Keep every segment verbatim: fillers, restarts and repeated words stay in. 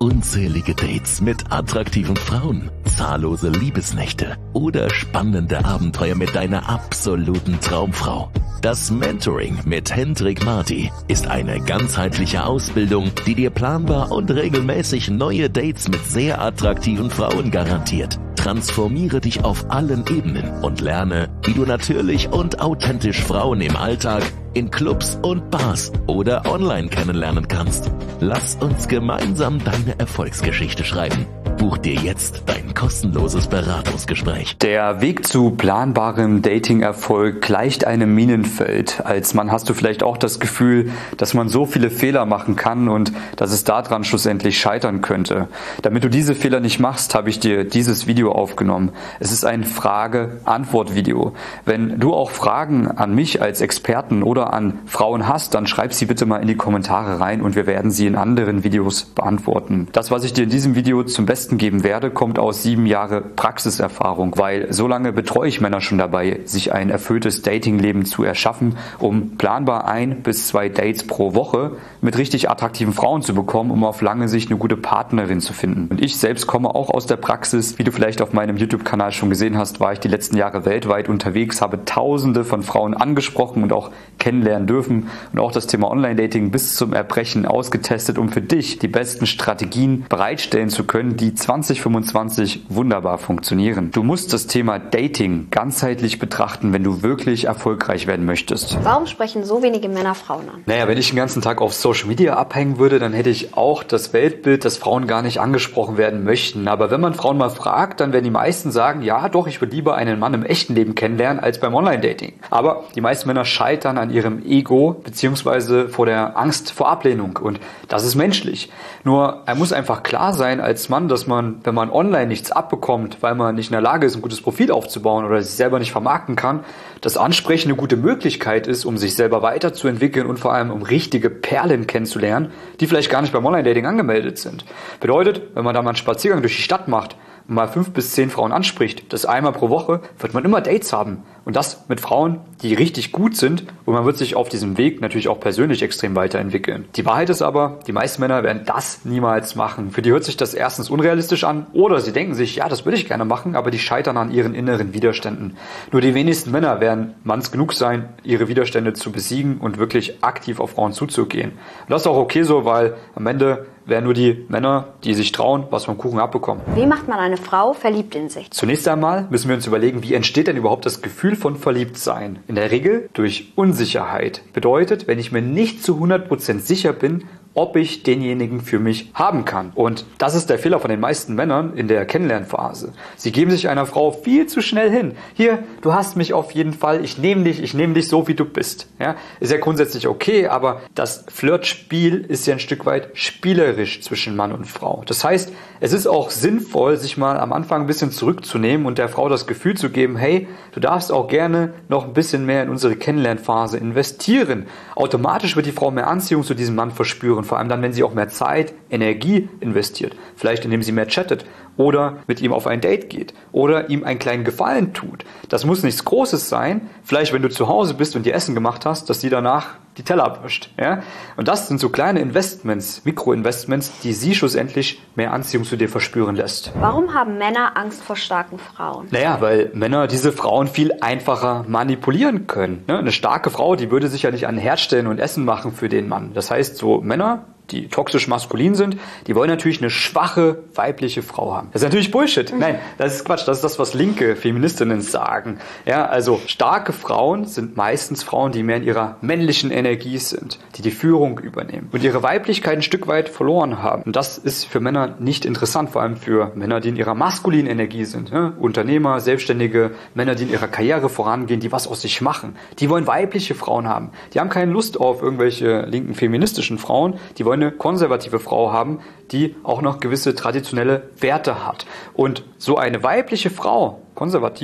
unzählige Dates mit attraktiven Frauen, zahllose Liebesnächte oder spannende Abenteuer mit deiner absoluten Traumfrau. Das Mentoring mit Hendrik Marty ist eine ganzheitliche Ausbildung, die dir planbar und regelmäßig neue Dates mit sehr attraktiven Frauen garantiert. Transformiere dich auf allen Ebenen und lerne, wie du natürlich und authentisch Frauen im Alltag, in Clubs und Bars oder online kennenlernen kannst. Lass uns gemeinsam deine Erfolgsgeschichte schreiben. Buch dir jetzt dein kostenloses Beratungsgespräch. Der Weg zu planbarem Dating-Erfolg gleicht einem Minenfeld. Als Mann hast du vielleicht auch das Gefühl, dass man so viele Fehler machen kann und dass es daran schlussendlich scheitern könnte. Damit du diese Fehler nicht machst, habe ich dir dieses Video aufgenommen. Es ist ein Frage-Antwort-Video. Wenn du auch Fragen an mich als Experten oder an Frauen hast, dann schreib sie bitte mal in die Kommentare rein und wir werden sie in anderen Videos beantworten. Das, was ich dir in diesem Video zum Besten geben werde, kommt aus sieben Jahre Praxiserfahrung, weil so lange betreue ich Männer schon dabei, sich ein erfülltes Datingleben zu erschaffen, um planbar ein bis zwei Dates pro Woche mit richtig attraktiven Frauen zu bekommen, um auf lange Sicht eine gute Partnerin zu finden. Und ich selbst komme auch aus der Praxis. Wie du vielleicht auf meinem YouTube-Kanal schon gesehen hast, war ich die letzten Jahre weltweit unterwegs, habe Tausende von Frauen angesprochen und auch kennenlernen dürfen und auch das Thema Online-Dating bis zum Erbrechen ausgetestet, um für dich die besten Strategien bereitstellen zu können, die zwanzig fünfundzwanzig wunderbar funktionieren. Du musst das Thema Dating ganzheitlich betrachten, wenn du wirklich erfolgreich werden möchtest. Warum sprechen so wenige Männer Frauen an? Naja, wenn ich den ganzen Tag auf Social Media abhängen würde, dann hätte ich auch das Weltbild, dass Frauen gar nicht angesprochen werden möchten. Aber wenn man Frauen mal fragt, dann werden die meisten sagen, ja doch, ich würde lieber einen Mann im echten Leben kennenlernen als beim Online-Dating. Aber die meisten Männer scheitern an ihrem Ego beziehungsweise vor der Angst vor Ablehnung. Und das ist menschlich. Nur, er muss einfach klar sein als Mann, dass man, wenn man online nichts abbekommt, weil man nicht in der Lage ist, ein gutes Profil aufzubauen oder sich selber nicht vermarkten kann, dass Ansprechen eine gute Möglichkeit ist, um sich selber weiterzuentwickeln und vor allem um richtige Perlen kennenzulernen, die vielleicht gar nicht beim Online-Dating angemeldet sind. Bedeutet, wenn man da mal einen Spaziergang durch die Stadt macht und mal fünf bis zehn Frauen anspricht, das einmal pro Woche, wird man immer Dates haben. Und das mit Frauen, die richtig gut sind, und man wird sich auf diesem Weg natürlich auch persönlich extrem weiterentwickeln. Die Wahrheit ist aber, die meisten Männer werden das niemals machen. Für die hört sich das erstens unrealistisch an oder sie denken sich, ja, das würde ich gerne machen, aber die scheitern an ihren inneren Widerständen. Nur die wenigsten Männer werden manns genug sein, ihre Widerstände zu besiegen und wirklich aktiv auf Frauen zuzugehen. Und das ist auch okay so, weil am Ende werden nur die Männer, die sich trauen, was vom Kuchen abbekommen. Wie macht man eine Frau verliebt in sich? Zunächst einmal müssen wir uns überlegen, wie entsteht denn überhaupt das Gefühl von Verliebtsein? In der Regel durch Unsicherheit. Bedeutet, wenn ich mir nicht zu hundert Prozent sicher bin, ob ich denjenigen für mich haben kann. Und das ist der Fehler von den meisten Männern in der Kennenlernphase. Sie geben sich einer Frau viel zu schnell hin. Hier, du hast mich auf jeden Fall, ich nehme dich, ich nehme dich so, wie du bist. Ja, ist ja grundsätzlich okay, aber das Flirtspiel ist ja ein Stück weit spielerisch zwischen Mann und Frau. Das heißt, es ist auch sinnvoll, sich mal am Anfang ein bisschen zurückzunehmen und der Frau das Gefühl zu geben, hey, du darfst auch gerne noch ein bisschen mehr in unsere Kennenlernphase investieren. Automatisch wird die Frau mehr Anziehung zu diesem Mann verspüren. Vor allem dann, wenn sie auch mehr Zeit, Energie investiert. Vielleicht indem sie mehr chattet oder mit ihm auf ein Date geht oder ihm einen kleinen Gefallen tut. Das muss nichts Großes sein. Vielleicht, wenn du zu Hause bist und dir Essen gemacht hast, dass sie danach die Teller abwischt. Ja? Und das sind so kleine Investments, Mikroinvestments, die sie schlussendlich mehr Anziehung zu dir verspüren lässt. Warum haben Männer Angst vor starken Frauen? Naja, weil Männer diese Frauen viel einfacher manipulieren können. Eine starke Frau, die würde sich ja nicht an den Herd stellen und Essen machen für den Mann. Das heißt, so Männer, die toxisch maskulin sind, die wollen natürlich eine schwache weibliche Frau haben. Das ist natürlich Bullshit. Nein, das ist Quatsch. Das ist das, was linke Feministinnen sagen. Ja, also starke Frauen sind meistens Frauen, die mehr in ihrer männlichen Energie sind, die die Führung übernehmen und ihre Weiblichkeit ein Stück weit verloren haben. Und das ist für Männer nicht interessant, vor allem für Männer, die in ihrer maskulinen Energie sind. Ja? Unternehmer, Selbstständige, Männer, die in ihrer Karriere vorangehen, die was aus sich machen. Die wollen weibliche Frauen haben. Die haben keine Lust auf irgendwelche linken feministischen Frauen. Die wollen eine konservative Frau haben, die auch noch gewisse traditionelle Werte hat. Und so eine weibliche Frau, konservativ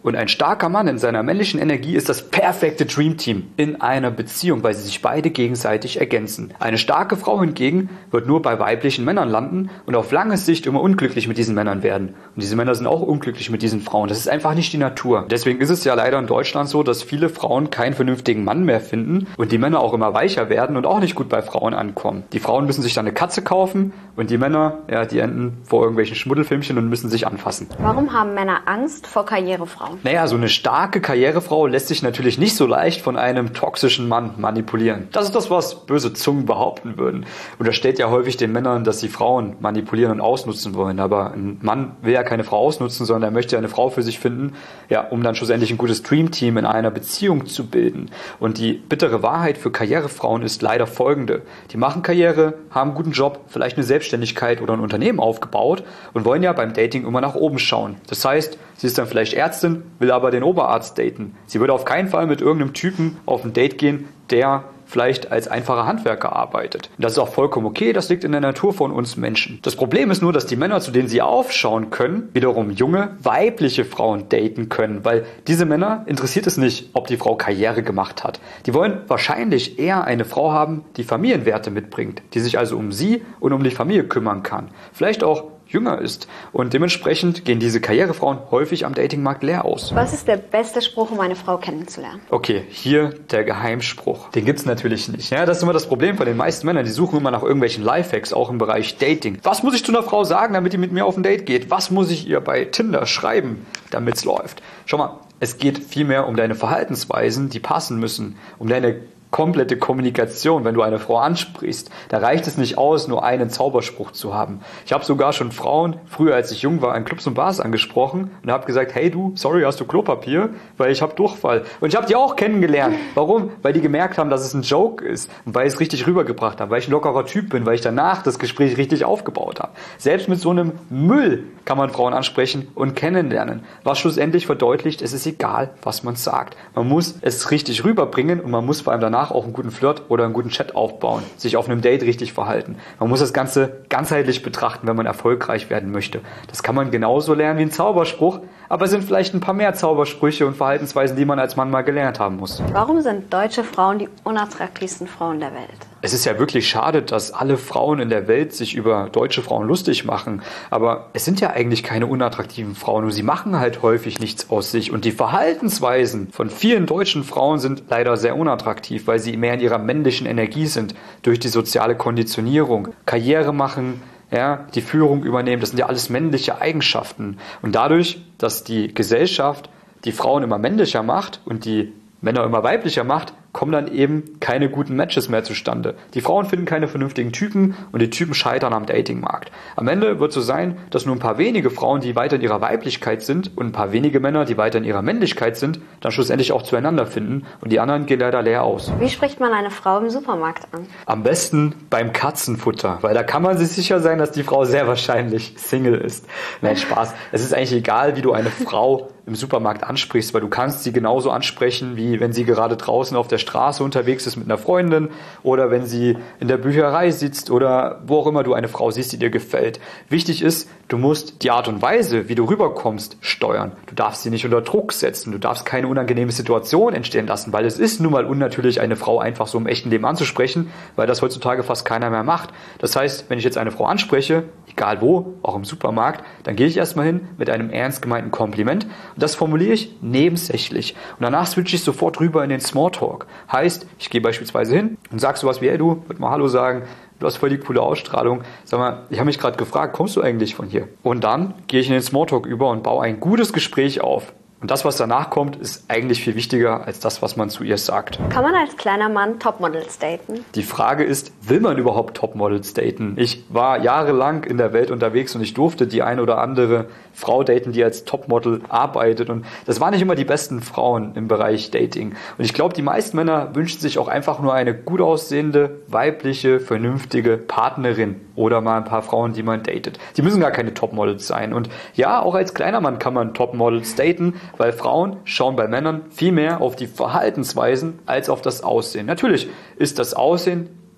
Und ein starker Mann in seiner männlichen Energie ist das perfekte Dreamteam in einer Beziehung, weil sie sich beide gegenseitig ergänzen. Eine starke Frau hingegen wird nur bei weiblichen Männern landen und auf lange Sicht immer unglücklich mit diesen Männern werden. Und diese Männer sind auch unglücklich mit diesen Frauen. Das ist einfach nicht die Natur. Deswegen ist es ja leider in Deutschland so, dass viele Frauen keinen vernünftigen Mann mehr finden und die Männer auch immer weicher werden und auch nicht gut bei Frauen ankommen. Die Frauen müssen sich dann eine Katze kaufen und die Männer, ja, die enden vor irgendwelchen Schmuddelfilmchen und müssen sich anfassen. Warum haben Männer Angst vor Karrierefrauen? Naja, so eine starke Karrierefrau lässt sich natürlich nicht so leicht von einem toxischen Mann manipulieren. Das ist das, was böse Zungen behaupten würden. Unterstellt ja häufig den Männern, dass sie Frauen manipulieren und ausnutzen wollen. Aber ein Mann will ja keine Frau ausnutzen, sondern er möchte eine Frau für sich finden, ja, um dann schlussendlich ein gutes Dreamteam in einer Beziehung zu bilden. Und die bittere Wahrheit für Karrierefrauen ist leider folgende. Die machen Karriere, haben einen guten Job, vielleicht eine Selbstständigkeit oder ein Unternehmen aufgebaut und wollen ja beim Dating immer nach oben schauen. Das heißt, sie ist dann vielleicht Ärztin, will aber den Oberarzt daten. Sie würde auf keinen Fall mit irgendeinem Typen auf ein Date gehen, der vielleicht als einfacher Handwerker arbeitet. Das ist auch vollkommen okay, das liegt in der Natur von uns Menschen. Das Problem ist nur, dass die Männer, zu denen sie aufschauen können, wiederum junge, weibliche Frauen daten können, weil diese Männer interessiert es nicht, ob die Frau Karriere gemacht hat. Die wollen wahrscheinlich eher eine Frau haben, die Familienwerte mitbringt, die sich also um sie und um die Familie kümmern kann. Vielleicht auch jünger ist. Und dementsprechend gehen diese Karrierefrauen häufig am Datingmarkt leer aus. Was ist der beste Spruch, um eine Frau kennenzulernen? Okay, hier der Geheimspruch. Den gibt's natürlich nicht. Ja, das ist immer das Problem von den meisten Männern. Die suchen immer nach irgendwelchen Lifehacks, auch im Bereich Dating. Was muss ich zu einer Frau sagen, damit die mit mir auf ein Date geht? Was muss ich ihr bei Tinder schreiben, damit's läuft? Schau mal, es geht vielmehr um deine Verhaltensweisen, die passen müssen, um deine komplette Kommunikation, wenn du eine Frau ansprichst. Da reicht es nicht aus, nur einen Zauberspruch zu haben. Ich habe sogar schon Frauen, früher als ich jung war, in Clubs und Bars angesprochen und habe gesagt, hey du, sorry, hast du Klopapier? Weil ich habe Durchfall. Und ich habe die auch kennengelernt. Warum? Weil die gemerkt haben, dass es ein Joke ist und weil ich es richtig rübergebracht habe, weil ich ein lockerer Typ bin, weil ich danach das Gespräch richtig aufgebaut habe. Selbst mit so einem Müll kann man Frauen ansprechen und kennenlernen. Was schlussendlich verdeutlicht, es ist egal, was man sagt. Man muss es richtig rüberbringen und man muss vor allem danach auch einen guten Flirt oder einen guten Chat aufbauen, sich auf einem Date richtig verhalten. Man muss das Ganze ganzheitlich betrachten, wenn man erfolgreich werden möchte. Das kann man genauso lernen wie ein Zauberspruch, aber es sind vielleicht ein paar mehr Zaubersprüche und Verhaltensweisen, die man als Mann mal gelernt haben muss. Warum sind deutsche Frauen die unattraktivsten Frauen der Welt? Es ist ja wirklich schade, dass alle Frauen in der Welt sich über deutsche Frauen lustig machen. Aber es sind ja eigentlich keine unattraktiven Frauen, nur sie machen halt häufig nichts aus sich. Und die Verhaltensweisen von vielen deutschen Frauen sind leider sehr unattraktiv, weil sie mehr in ihrer männlichen Energie sind, durch die soziale Konditionierung. Karriere machen, ja, die Führung übernehmen, das sind ja alles männliche Eigenschaften. Und dadurch, dass die Gesellschaft die Frauen immer männlicher macht und die Männer immer weiblicher macht, kommen dann eben keine guten Matches mehr zustande. Die Frauen finden keine vernünftigen Typen und die Typen scheitern am Datingmarkt. Am Ende wird es so sein, dass nur ein paar wenige Frauen, die weiter in ihrer Weiblichkeit sind und ein paar wenige Männer, die weiter in ihrer Männlichkeit sind, dann schlussendlich auch zueinander finden und die anderen gehen leider leer aus. Wie spricht man eine Frau im Supermarkt an? Am besten beim Katzenfutter, weil da kann man sich sicher sein, dass die Frau sehr wahrscheinlich Single ist. Nein, Spaß. Es ist eigentlich egal, wie du eine Frau im Supermarkt ansprichst, weil du kannst sie genauso ansprechen, wie wenn sie gerade draußen auf der Straße unterwegs ist mit einer Freundin oder wenn sie in der Bücherei sitzt oder wo auch immer du eine Frau siehst, die dir gefällt. Wichtig ist, du musst die Art und Weise, wie du rüberkommst, steuern. Du darfst sie nicht unter Druck setzen, du darfst keine unangenehme Situation entstehen lassen, weil es ist nun mal unnatürlich, eine Frau einfach so im echten Leben anzusprechen, weil das heutzutage fast keiner mehr macht. Das heißt, wenn ich jetzt eine Frau anspreche, egal wo, auch im Supermarkt, dann gehe ich erstmal hin mit einem ernst gemeinten Kompliment. Und das formuliere ich nebensächlich. Und danach switche ich sofort rüber in den Smalltalk. Heißt, ich gehe beispielsweise hin und sage sowas wie, hey du, würd mal Hallo sagen, du hast voll die coole Ausstrahlung. Sag mal, ich habe mich gerade gefragt, kommst du eigentlich von hier? Und dann gehe ich in den Smalltalk über und baue ein gutes Gespräch auf. Und das, was danach kommt, ist eigentlich viel wichtiger als das, was man zu ihr sagt. Kann man als kleiner Mann Topmodels daten? Die Frage ist, will man überhaupt Topmodels daten? Ich war jahrelang in der Welt unterwegs und ich durfte die eine oder andere Frau daten, die als Topmodel arbeitet. Und das waren nicht immer die besten Frauen im Bereich Dating. Und ich glaube, die meisten Männer wünschen sich auch einfach nur eine gut aussehende, weibliche, vernünftige Partnerin oder mal ein paar Frauen, die man datet. Die müssen gar keine Topmodels sein. Und ja, auch als kleiner Mann kann man Topmodels daten, weil Frauen schauen bei Männern viel mehr auf die Verhaltensweisen als auf das Aussehen. Natürlich ist das Aussehen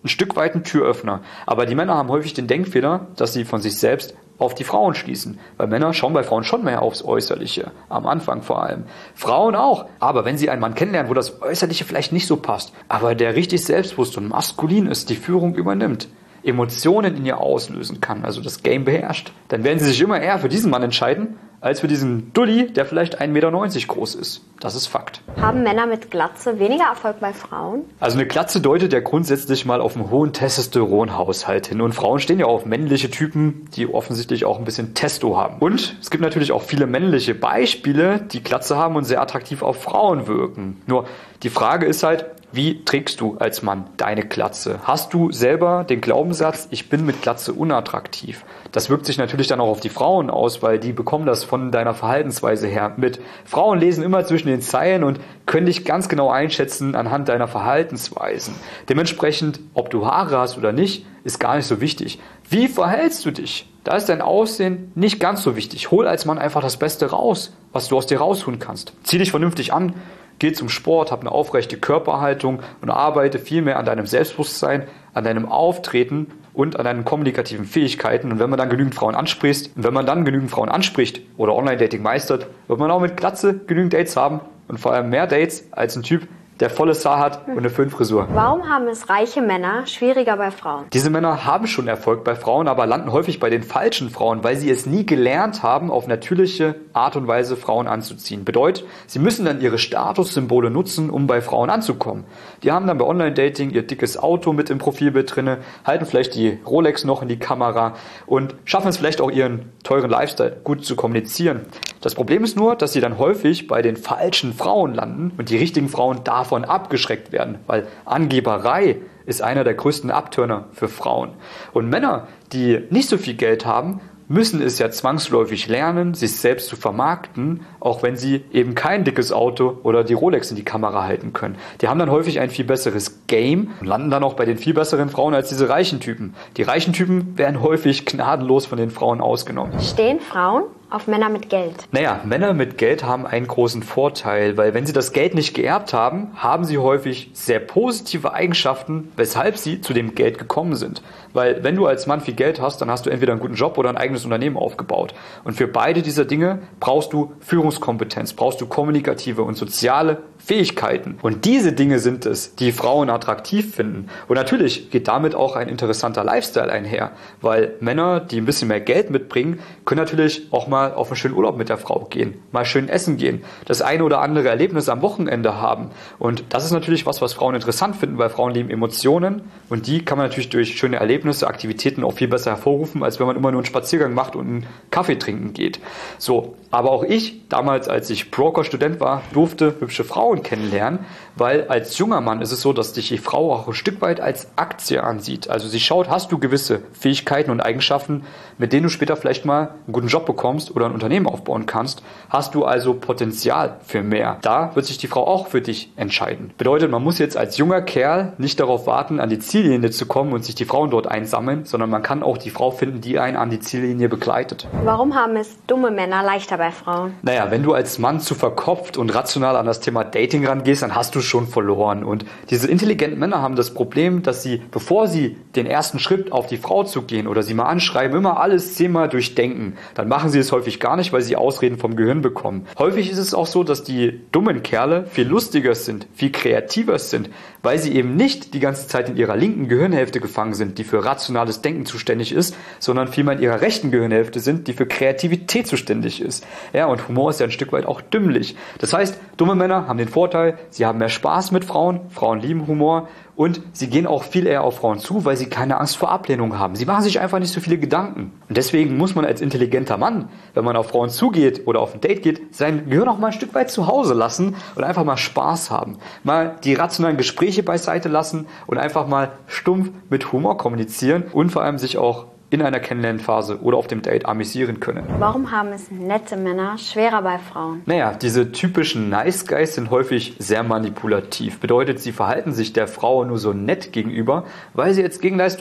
ein Stück weit ein Türöffner. Aber die Männer haben häufig den Denkfehler, dass sie von sich selbst auf die Frauen schließen. Weil Männer schauen bei Frauen schon mehr aufs Äußerliche. Am Anfang vor allem. Frauen auch. Aber wenn sie einen Mann kennenlernen, wo das Äußerliche vielleicht nicht so passt, aber der richtig selbstbewusst und maskulin ist, die Führung übernimmt, Emotionen in ihr auslösen kann, also das Game beherrscht, dann werden sie sich immer eher für diesen Mann entscheiden, als für diesen Dulli, der vielleicht ein Meter neunzig groß ist. Das ist Fakt. Haben Männer mit Glatze weniger Erfolg bei Frauen? Also eine Glatze deutet ja grundsätzlich mal auf einen hohen Testosteronhaushalt hin. Und Frauen stehen ja auf männliche Typen, die offensichtlich auch ein bisschen Testo haben. Und es gibt natürlich auch viele männliche Beispiele, die Glatze haben und sehr attraktiv auf Frauen wirken. Nur die Frage ist halt, wie trägst du als Mann deine Glatze? Hast du selber den Glaubenssatz, ich bin mit Glatze unattraktiv? Das wirkt sich natürlich dann auch auf die Frauen aus, weil die bekommen das von deiner Verhaltensweise her mit. Frauen lesen immer zwischen den Zeilen und können dich ganz genau einschätzen anhand deiner Verhaltensweisen. Dementsprechend, ob du Haare hast oder nicht, ist gar nicht so wichtig. Wie verhältst du dich? Da ist dein Aussehen nicht ganz so wichtig. Hol als Mann einfach das Beste raus, was du aus dir raustun kannst. Zieh dich vernünftig an. Geh zum Sport, hab eine aufrechte Körperhaltung und arbeite viel mehr an deinem Selbstbewusstsein, an deinem Auftreten und an deinen kommunikativen Fähigkeiten. Und wenn man dann genügend Frauen anspricht, und wenn man dann genügend Frauen anspricht oder Online-Dating meistert, wird man auch mit Glatze genügend Dates haben und vor allem mehr Dates als ein Typ, der volles Haar hat und eine Föhnfrisur. Warum haben es reiche Männer schwieriger bei Frauen? Diese Männer haben schon Erfolg bei Frauen, aber landen häufig bei den falschen Frauen, weil sie es nie gelernt haben, auf natürliche Art und Weise Frauen anzuziehen. Bedeutet, sie müssen dann ihre Statussymbole nutzen, um bei Frauen anzukommen. Die haben dann bei Online-Dating ihr dickes Auto mit im Profilbild drinne, halten vielleicht die Rolex noch in die Kamera und schaffen es vielleicht auch, ihren teuren Lifestyle gut zu kommunizieren. Das Problem ist nur, dass sie dann häufig bei den falschen Frauen landen und die richtigen Frauen davon abgeschreckt werden, weil Angeberei ist einer der größten Abturner für Frauen. Und Männer, die nicht so viel Geld haben, müssen es ja zwangsläufig lernen, sich selbst zu vermarkten, auch wenn sie eben kein dickes Auto oder die Rolex in die Kamera halten können. Die haben dann häufig ein viel besseres Game und landen dann auch bei den viel besseren Frauen als diese reichen Typen. Die reichen Typen werden häufig gnadenlos von den Frauen ausgenommen. Stehen Frauen auf Männer mit Geld? Naja, Männer mit Geld haben einen großen Vorteil, weil wenn sie das Geld nicht geerbt haben, haben sie häufig sehr positive Eigenschaften, weshalb sie zu dem Geld gekommen sind. Weil wenn du als Mann viel Geld hast, dann hast du entweder einen guten Job oder ein eigenes Unternehmen aufgebaut. Und für beide dieser Dinge brauchst du Führungskompetenz, brauchst du kommunikative und soziale Fähigkeiten. Und diese Dinge sind es, die Frauen attraktiv finden. Und natürlich geht damit auch ein interessanter Lifestyle einher, weil Männer, die ein bisschen mehr Geld mitbringen, können natürlich auch mal auf einen schönen Urlaub mit der Frau gehen, mal schön essen gehen, das eine oder andere Erlebnis am Wochenende haben. Und das ist natürlich was, was Frauen interessant finden, weil Frauen lieben Emotionen und die kann man natürlich durch schöne Erlebnisse, Aktivitäten auch viel besser hervorrufen, als wenn man immer nur einen Spaziergang macht und einen Kaffee trinken geht. So, aber auch ich, damals als ich Broker-Student war, durfte hübsche Frauen kennenlernen, weil als junger Mann ist es so, dass dich die Frau auch ein Stück weit als Aktie ansieht. Also sie schaut, hast du gewisse Fähigkeiten und Eigenschaften, mit denen du später vielleicht mal einen guten Job bekommst oder ein Unternehmen aufbauen kannst, hast du also Potenzial für mehr. Da wird sich die Frau auch für dich entscheiden. Bedeutet, man muss jetzt als junger Kerl nicht darauf warten, an die Ziellinie zu kommen und sich die Frauen dort einsammeln, sondern man kann auch die Frau finden, die einen an die Ziellinie begleitet. Warum haben es dumme Männer leichter bei Frauen? Naja, wenn du als Mann zu verkopft und rational an das Thema Dating rangehst, dann hast du schon verloren. Und diese intelligenten Männer haben das Problem, dass sie, bevor sie den ersten Schritt auf die Frau zugehen oder sie mal anschreiben, immer alles zehnmal durchdenken. Dann machen sie es häufig gar nicht, weil sie Ausreden vom Gehirn bekommen. Häufig ist es auch so, dass die dummen Kerle viel lustiger sind, viel kreativer sind, weil sie eben nicht die ganze Zeit in ihrer linken Gehirnhälfte gefangen sind, die für rationales Denken zuständig ist, sondern vielmehr in ihrer rechten Gehirnhälfte sind, die für Kreativität zuständig ist. Ja, und Humor ist ja ein Stück weit auch dümmlich. Das heißt, dumme Männer haben den Vorteil, sie haben mehr Spaß mit Frauen, Frauen lieben Humor und sie gehen auch viel eher auf Frauen zu, weil sie keine Angst vor Ablehnung haben. Sie machen sich einfach nicht so viele Gedanken. Und deswegen muss man als intelligenter Mann, wenn man auf Frauen zugeht oder auf ein Date geht, sein Gehirn auch mal ein Stück weit zu Hause lassen und einfach mal Spaß haben. Mal die rationalen Gespräche beiseite lassen und einfach mal stumpf mit Humor kommunizieren und vor allem sich auch in einer Kennenlernphase oder auf dem Date amüsieren können. Warum haben es nette Männer schwerer bei Frauen? Naja, diese typischen Nice Guys sind häufig sehr manipulativ. Bedeutet, sie verhalten sich der Frau nur so nett gegenüber, weil sie als Gegenleistung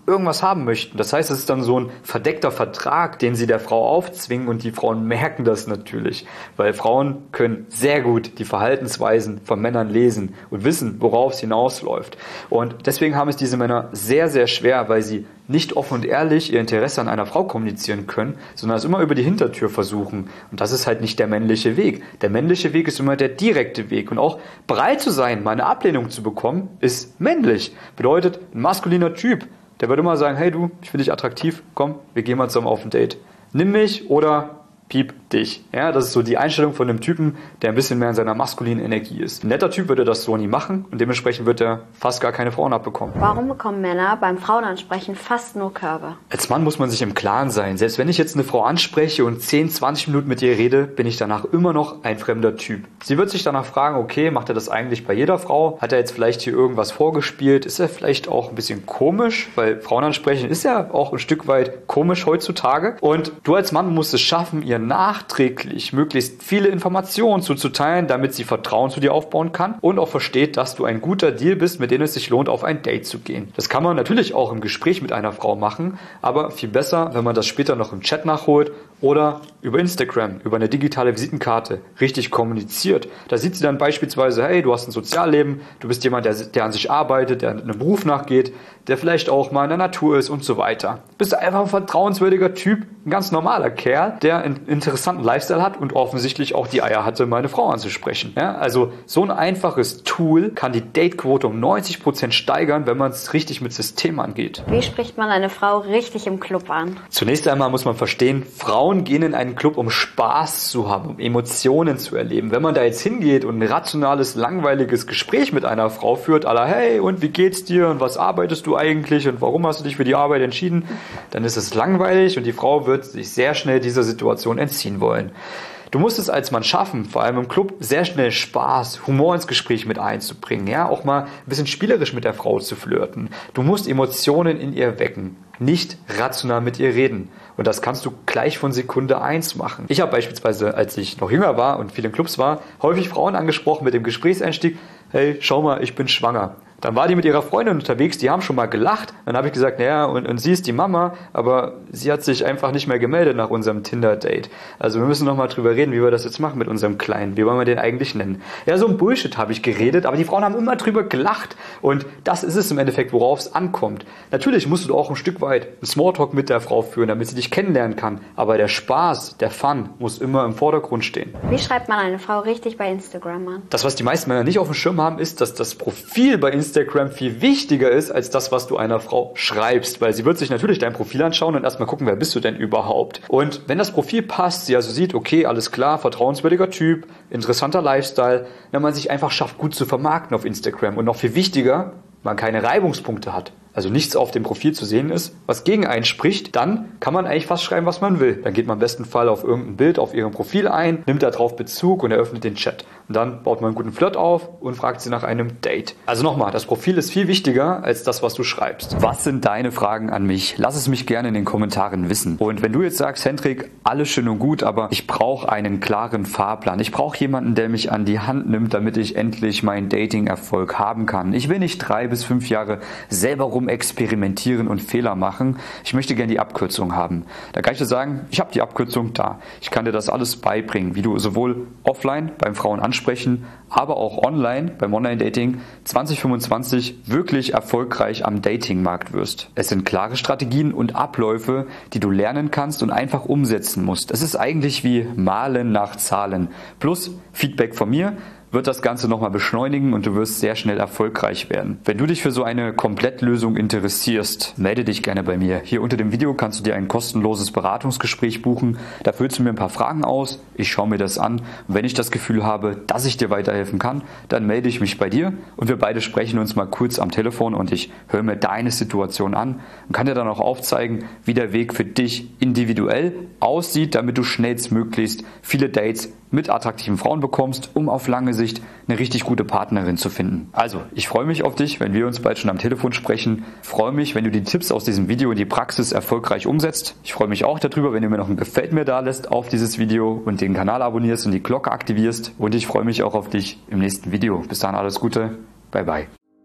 irgendwas haben möchten. Das heißt, es ist dann so ein verdeckter Vertrag, den sie der Frau aufzwingen und die Frauen merken das natürlich, weil Frauen können sehr gut die Verhaltensweisen von Männern lesen und wissen, worauf es hinausläuft. Und deswegen haben es diese Männer sehr, sehr schwer, weil sie nicht offen und ehrlich ihr Interesse an einer Frau kommunizieren können, sondern es immer über die Hintertür versuchen. Und das ist halt nicht der männliche Weg. Der männliche Weg ist immer der direkte Weg. Und auch bereit zu sein, mal eine Ablehnung zu bekommen, ist männlich. Bedeutet, ein maskuliner Typ, der wird immer sagen, hey du, ich finde dich attraktiv, komm, wir gehen mal zusammen auf ein Date. Nimm mich oder piep dich. Ja, das ist so die Einstellung von einem Typen, der ein bisschen mehr in seiner maskulinen Energie ist. Ein netter Typ würde das so nie machen und dementsprechend wird er fast gar keine Frauen abbekommen. Warum bekommen Männer beim Frauenansprechen fast nur Körbe? Als Mann muss man sich im Klaren sein. Selbst wenn ich jetzt eine Frau anspreche und zehn, zwanzig Minuten mit ihr rede, bin ich danach immer noch ein fremder Typ. Sie wird sich danach fragen, okay, macht er das eigentlich bei jeder Frau? Hat er jetzt vielleicht hier irgendwas vorgespielt? Ist er vielleicht auch ein bisschen komisch? Weil Frauen ansprechen ist ja auch ein Stück weit komisch heutzutage. Und du als Mann musst es schaffen, ihr nachträglich möglichst viele Informationen zuzuteilen, damit sie Vertrauen zu dir aufbauen kann und auch versteht, dass du ein guter Deal bist, mit dem es sich lohnt, auf ein Date zu gehen. Das kann man natürlich auch im Gespräch mit einer Frau machen, aber viel besser, wenn man das später noch im Chat nachholt oder über Instagram, über eine digitale Visitenkarte richtig kommuniziert. Da sieht sie dann beispielsweise, hey, du hast ein Sozialleben, du bist jemand, der, der an sich arbeitet, der einem Beruf nachgeht, der vielleicht auch mal in der Natur ist und so weiter. Bist du einfach ein vertrauenswürdiger Typ, ein ganz normaler Kerl, der einen interessanten Lifestyle hat und offensichtlich auch die Eier hatte, meine Frau anzusprechen. Ja, also so ein einfaches Tool kann die Datequote um neunzig Prozent steigern, wenn man es richtig mit System angeht. Wie spricht man eine Frau richtig im Club an? Zunächst einmal muss man verstehen, Frauen gehen in einen Club, um Spaß zu haben, um Emotionen zu erleben. Wenn man da jetzt hingeht und ein rationales, langweiliges Gespräch mit einer Frau führt, à la, hey, und wie geht's dir und was arbeitest du eigentlich und warum hast du dich für die Arbeit entschieden, dann ist es langweilig und die Frau wird sich sehr schnell dieser Situation entziehen wollen. Du musst es als Mann schaffen, vor allem im Club, sehr schnell Spaß, Humor ins Gespräch mit einzubringen, ja, auch mal ein bisschen spielerisch mit der Frau zu flirten. Du musst Emotionen in ihr wecken, nicht rational mit ihr reden. Und das kannst du gleich von Sekunde eins machen. Ich habe beispielsweise, als ich noch jünger war und viel in Clubs war, häufig Frauen angesprochen mit dem Gesprächseinstieg, hey, schau mal, ich bin schwanger. Dann war die mit ihrer Freundin unterwegs, die haben schon mal gelacht. Dann habe ich gesagt, naja, und, und sie ist die Mama, aber sie hat sich einfach nicht mehr gemeldet nach unserem Tinder-Date. Also wir müssen noch mal drüber reden, wie wir das jetzt machen mit unserem Kleinen. Wie wollen wir den eigentlich nennen? Ja, so ein Bullshit habe ich geredet, aber die Frauen haben immer drüber gelacht. Und das ist es im Endeffekt, worauf es ankommt. Natürlich musst du auch ein Stück weit einen Smalltalk mit der Frau führen, damit sie dich kennenlernen kann. Aber der Spaß, der Fun muss immer im Vordergrund stehen. Wie schreibt man eine Frau richtig bei Instagram an? Das, was die meisten Männer nicht auf dem Schirm haben, ist, dass das Profil bei Instagram Instagram viel wichtiger ist als das, was du einer Frau schreibst, weil sie wird sich natürlich dein Profil anschauen und erstmal gucken, wer bist du denn überhaupt. Und wenn das Profil passt, sie also sieht, okay, alles klar, vertrauenswürdiger Typ, interessanter Lifestyle, wenn man sich einfach schafft, gut zu vermarkten auf Instagram und noch viel wichtiger, man keine Reibungspunkte hat, also nichts auf dem Profil zu sehen ist, was gegen einen spricht, dann kann man eigentlich fast schreiben, was man will. Dann geht man im besten Fall auf irgendein Bild auf ihrem Profil ein, nimmt darauf Bezug und eröffnet den Chat. Und dann baut man einen guten Flirt auf und fragt sie nach einem Date. Also nochmal, das Profil ist viel wichtiger als das, was du schreibst. Was sind deine Fragen an mich? Lass es mich gerne in den Kommentaren wissen. Und wenn du jetzt sagst, Hendrik, alles schön und gut, aber ich brauche einen klaren Fahrplan. Ich brauche jemanden, der mich an die Hand nimmt, damit ich endlich meinen Dating-Erfolg haben kann. Ich will nicht drei bis fünf Jahre selber rum experimentieren und Fehler machen. Ich möchte gerne die Abkürzung haben. Da kann ich dir sagen, ich habe die Abkürzung da. Ich kann dir das alles beibringen, wie du sowohl offline beim Frauen ansprechen, aber auch online beim Online-Dating zwanzig fünfundzwanzig wirklich erfolgreich am Datingmarkt wirst. Es sind klare Strategien und Abläufe, die du lernen kannst und einfach umsetzen musst. Es ist eigentlich wie Malen nach Zahlen. Plus Feedback von mir wird das Ganze nochmal beschleunigen und du wirst sehr schnell erfolgreich werden. Wenn du dich für so eine Komplettlösung interessierst, melde dich gerne bei mir. Hier unter dem Video kannst du dir ein kostenloses Beratungsgespräch buchen. Da füllst du mir ein paar Fragen aus, ich schaue mir das an und wenn ich das Gefühl habe, dass ich dir weiterhelfen kann, dann melde ich mich bei dir und wir beide sprechen uns mal kurz am Telefon und ich höre mir deine Situation an und kann dir dann auch aufzeigen, wie der Weg für dich individuell aussieht, damit du schnellstmöglichst viele Dates mit attraktiven Frauen bekommst, um auf lange Sicht eine richtig gute Partnerin zu finden. Also, ich freue mich auf dich, wenn wir uns bald schon am Telefon sprechen. Ich freue mich, wenn du die Tipps aus diesem Video in die Praxis erfolgreich umsetzt. Ich freue mich auch darüber, wenn du mir noch ein Gefällt mir da lässt auf dieses Video und den Kanal abonnierst und die Glocke aktivierst. Und ich freue mich auch auf dich im nächsten Video. Bis dahin alles Gute. Bye bye.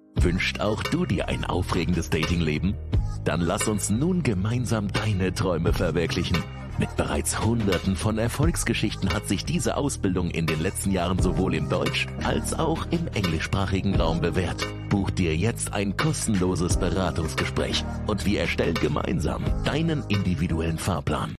Wünscht auch du dir ein aufregendes Datingleben? Dann lass uns nun gemeinsam deine Träume verwirklichen. Mit bereits Hunderten von Erfolgsgeschichten hat sich diese Ausbildung in den letzten Jahren sowohl im Deutsch- als auch im englischsprachigen Raum bewährt. Buch dir jetzt ein kostenloses Beratungsgespräch und wir erstellen gemeinsam deinen individuellen Fahrplan.